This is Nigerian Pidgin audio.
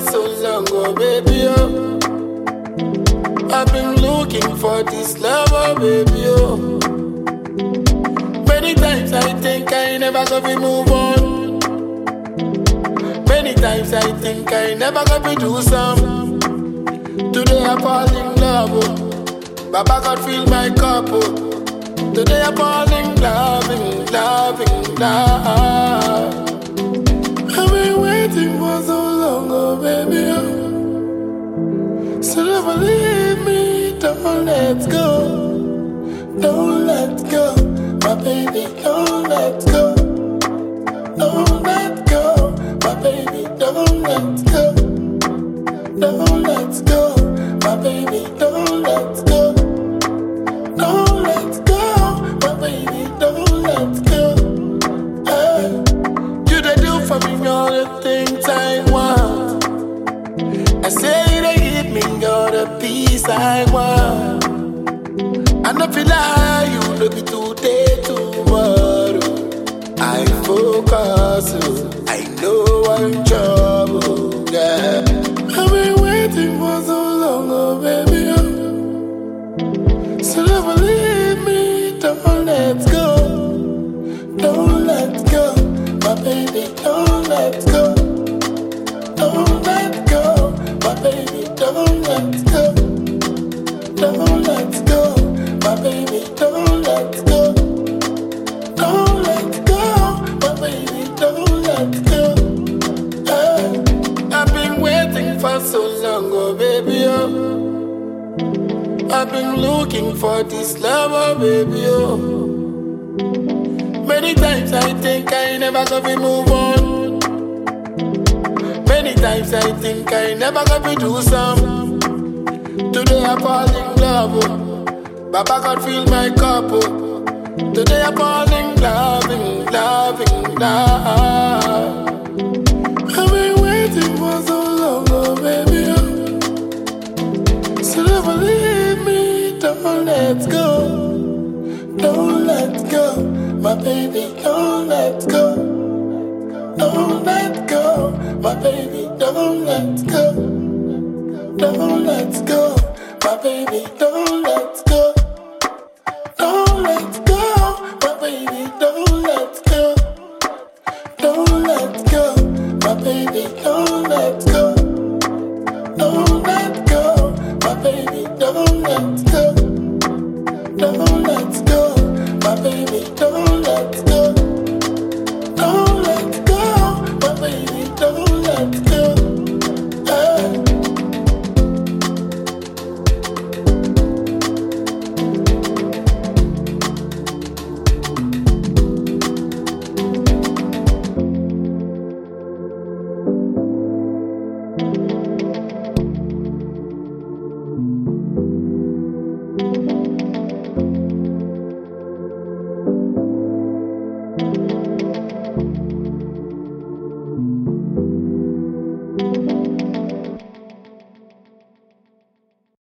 so long, oh baby, oh. I've been looking for this love, oh baby, oh. Many times I think I never gonna move on. Many times I think I never gonna do some. Today I fall in love, oh. Baba God fill my cup, oh. Today I fall in love, in love, in love. I've been waiting for so long, oh baby, oh. So never leave me, don't let go. Don't let go, my baby, don't let go. Don't let go, my baby, don't let go. Don't let go, my baby, don't let go. Don't let go, my baby, don't let go. You they do for me all the things I want. I say they give me all the peace I want. I know feel like you look it today, tomorrow. I focus, I know I'm in trouble, yeah. I've been waiting for so long, oh baby, oh. So never leave me, don't let go. Don't let go, my baby, don't let go. Don't let go, my baby, don't let go. Don't let go, my baby, don't let go. Don't let go, my baby, don't let go. I've been waiting for so long, oh baby, oh. I've been looking for this love, oh baby, oh. Many times I think I never gonna move on. Many times I think I never gonna do some. Today I fall in love, oh. Baba God fill my cup, oh. Today I fall in love, in love, in love. I've been waiting for so long, oh baby, oh. So never leave me, don't let go. Don't let go, my baby, don't let go. Don't let go, my baby, don't let go. Don't let go, my baby, don't let go. Don't let go, my baby, don't let go. Don't let go, my baby, don't let go. Don't let go, my baby, don't let go. Don't let go, my baby, don't let go.